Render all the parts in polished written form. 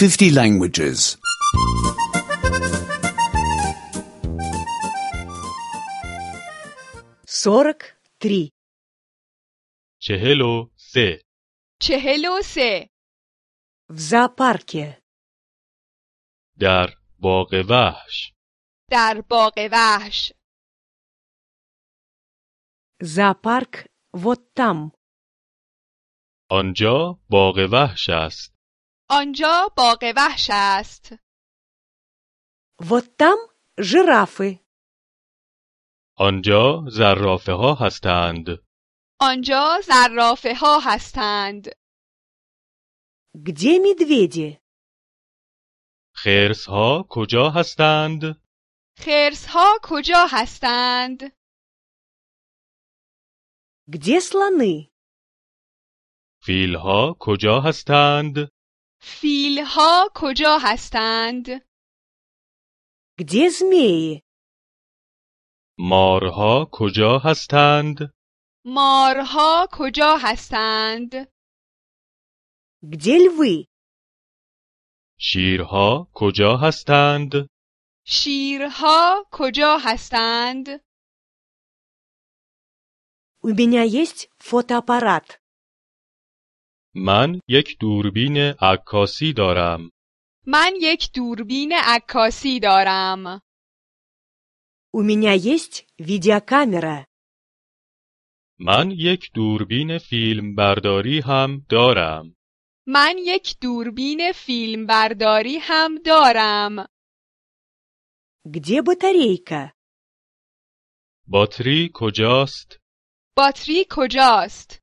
50 languages. 43. 43. 43. В зоопарке. در باغ وحش. در باغ وحش. Зоопарк вот там. آنجا باغ وحش است. آنجا باغ وحش است. Вот там жирафы. آنجا زرافه ها هستند. آنجا زرافه ها هستند. Где медведи? خرس ها کجا هستند؟ خرس ها کجا هستند؟ Где слоны? فیل ها کجا هستند؟ فیل ها کجا هستند؟ Где змеи? مارها کجا هستند؟ مارها کجا هستند؟ Где львы? شیرها کجا هستند؟ شیرها کجا هستند؟ У меня есть фотоаппарат. من یک دوربین عکاسی دارم. من یک دوربین عکاسی دارم. У меня есть видеокамера. من یک دوربین فیلم برداری هم دارم. من یک دوربین فیلم برداری هم دارم. Где батарейка? باتری کجاست؟ باتری کجاست؟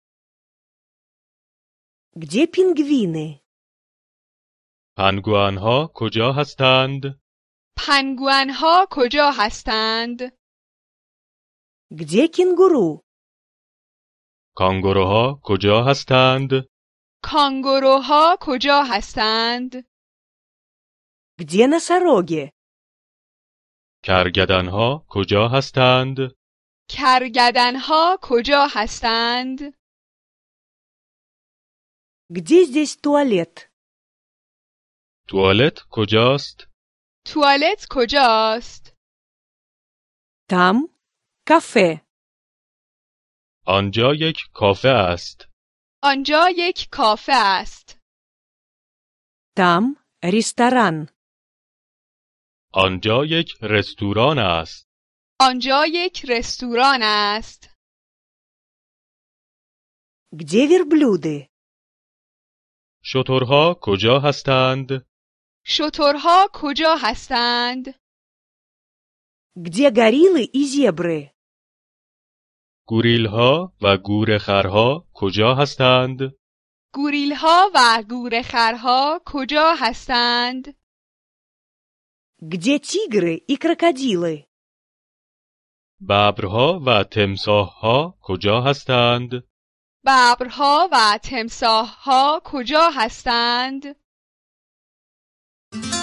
Где пингвины? پنگوئن‌ها کجا هستند؟ پنگوئن‌ها کجا هستند؟ Где кенгуру? کانگوروها کجا هستند؟ کانگوروها کجا هستند؟ Где носороги? کرگدن‌ها کجا هستند؟ کرگدن‌ها کجا هستند؟ Где здесь туалет? توالت کجاست؟ توالت کجاست؟ Там кафе. آنجا یک کافه است. آنجا یک کافه است. Там ресторан. آنجا یک رستوران است. آنجا یک رستوران است. Где верблюды? شترها کجا هستند؟ شترها کجا هستند؟ Где гориллы и зебры? گوریلها و گورخرها کجا هستند؟ گوریل‌ها و گورخرها کجا هستند؟ Где тигры и крокодилы? ببرها و تمساحها کجا هستند؟ ببرها و تمساح‌ها کجا هستند؟